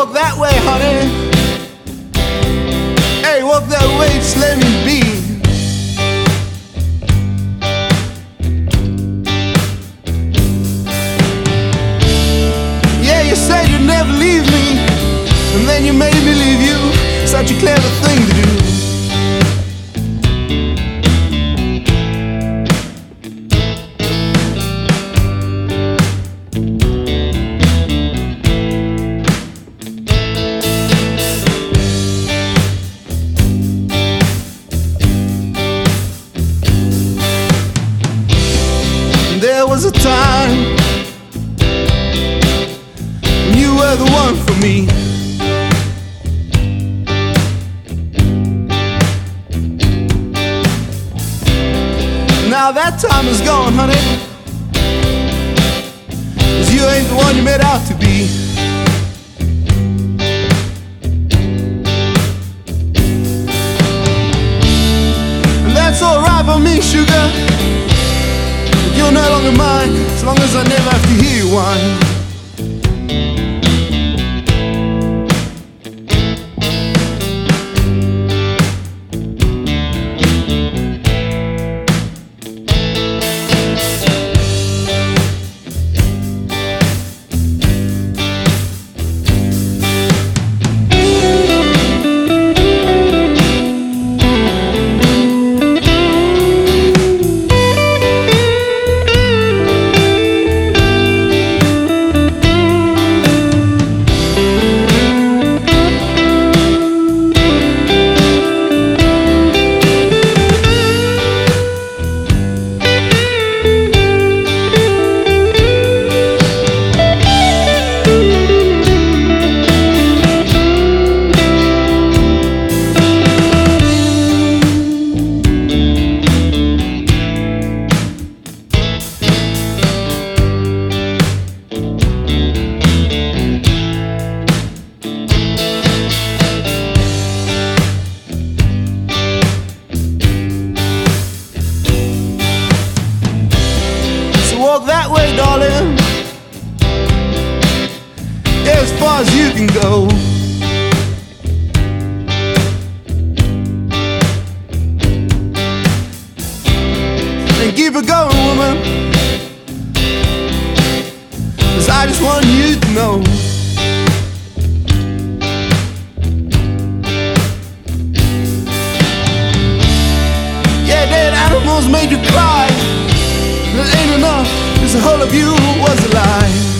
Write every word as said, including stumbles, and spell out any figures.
walk that way, honey. Hey, walk that way, just let me be. Yeah, you said you'd never leave me, and then you made me leave you. Such a clever thing to do. There was a time when you were the one for me. Now that time is gone, honey, 'cause you ain't the one you made out to be. And that's alright for me, sugar. You're no longer mine, as long as I never have to hear you whine. Walk that way, darling, as far as you can go. And keep it going, woman, 'cause I just want you to know. Yeah, dead animals made you cry. It ain't enough, 'cause the whole of you was a lie.